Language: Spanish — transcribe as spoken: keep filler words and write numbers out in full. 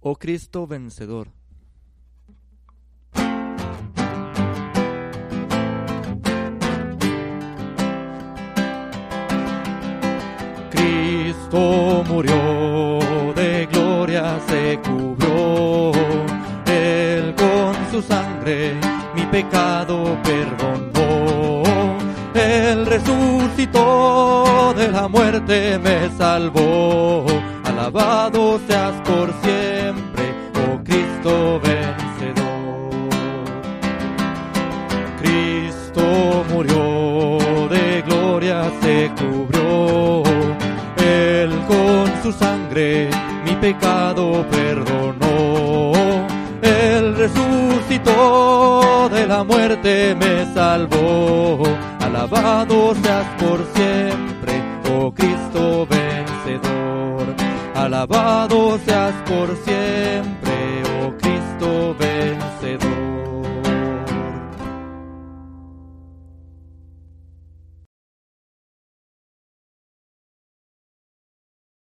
oh Cristo vencedor. Cristo murió, de gloria se cubrió, Él con su sangre mi pecado perdonó. Él resucitó, de la muerte me salvó, alabado seas por siempre, oh Cristo vencedor. Cristo murió, de gloria se cubrió, Él con su sangre mi pecado perdonó. Él resucitó, de la muerte me salvó, alabado seas por siempre, oh Cristo vencedor. Alabado seas por siempre, oh Cristo